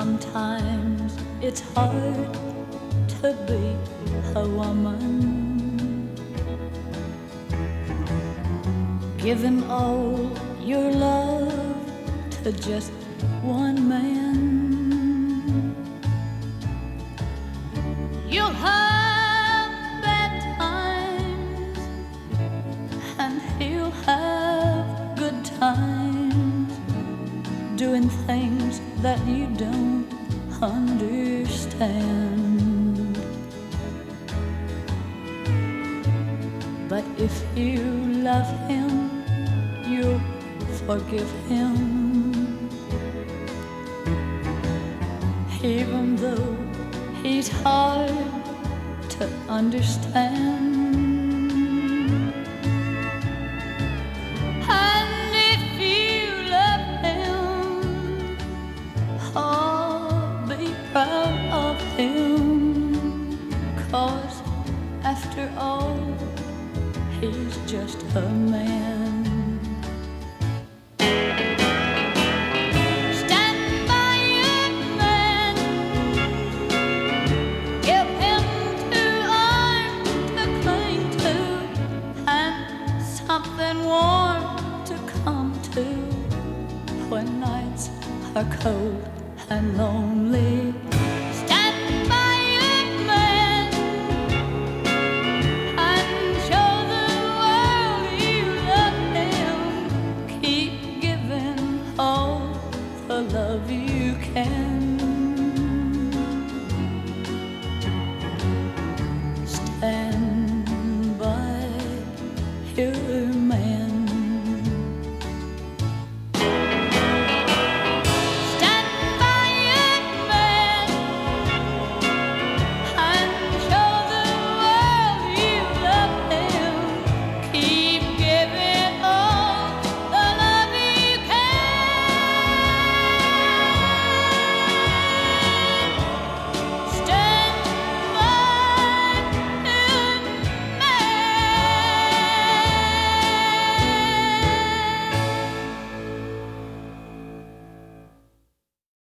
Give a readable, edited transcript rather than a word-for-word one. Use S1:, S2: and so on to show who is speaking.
S1: Sometimes it's hard to be a woman, giving all your love to just one man. You'll have bad times and he'll have good times, doing things that you don't understand. But if you love him, you'll forgive him, even though he's hard to understand. Proud of him, 'cause after all, he's just a man. Stand by your man, give him 2 arms to cling to, and something warm to come to when nights are cold and lonely.